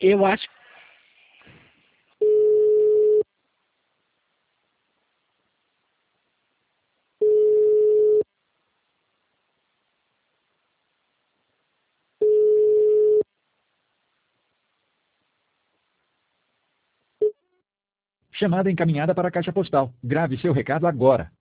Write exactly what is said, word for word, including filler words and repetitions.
Eu acho. Chamada encaminhada para a caixa postal. Grave seu recado agora.